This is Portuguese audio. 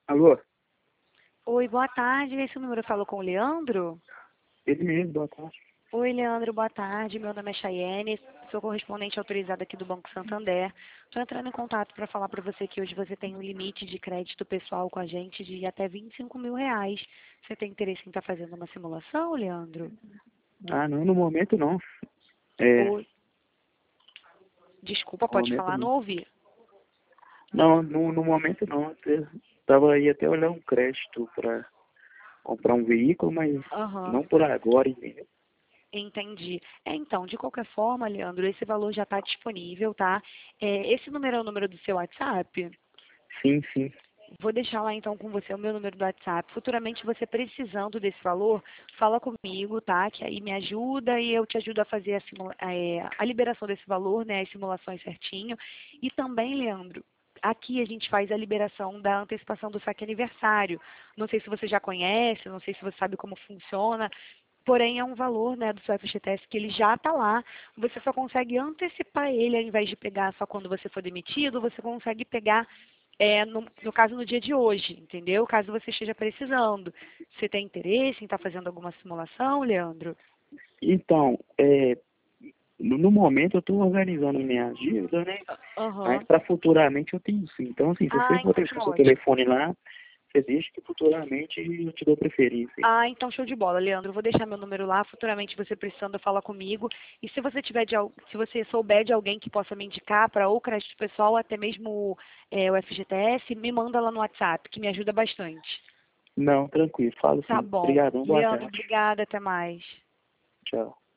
Alô? Oi, boa tarde. Esse número falou com o Leandro? Ele mesmo, boa tarde. Oi, Leandro, boa tarde. Meu nome é Chayene, sou correspondente autorizada aqui do Banco Santander. Estou entrando em contato para falar para você que hoje você tem um limite de crédito pessoal com a gente de até R$ 25.000. Você tem interesse em estar fazendo uma simulação, Leandro? Ah, não, no momento não. É, Oi. Desculpa, no pode momento falar, não não. ouvi. Não, no momento não. Eu tava aí até olhando um crédito para comprar um veículo, mas Aham. não por agora, entendeu? Entendi. Então, de qualquer forma, Leandro, esse valor já está disponível, tá? Esse número é o número do seu WhatsApp? Sim, sim. Vou deixar lá então com você o meu número do WhatsApp. Futuramente você precisando desse valor, fala comigo, tá? Que aí me ajuda e eu te ajudo a fazer a liberação desse valor, né? As simulações certinho. E também, Leandro, aqui a gente faz a liberação da antecipação do saque aniversário. Não sei se você já conhece, não sei se você sabe como funciona. Porém, é um valor, né, do seu FGTS que ele já está lá. Você só consegue antecipar ele ao invés de pegar só quando você for demitido, você consegue pegar no caso, no dia de hoje, entendeu? Caso você esteja precisando. Você tem interesse em estar fazendo alguma simulação, Leandro? Então, no momento eu estou organizando minhas dívidas, né? Mas Aham. para futuramente eu tenho sim. Então, assim, se você Ah, for então deixar tá seu ótimo. telefone lá, você deixa que futuramente eu te dou preferência. Ah, então show de bola, Leandro. Eu vou deixar meu número lá. Futuramente você precisando, fala comigo. E se você tiver se você souber de alguém que possa me indicar para ou crédito pessoal, até mesmo o FGTS, me manda lá no WhatsApp, que me ajuda bastante. Não, tranquilo, falo Tá sim. bom. Obrigadão, boa Leandro, tarde. obrigada. Até mais. Tchau.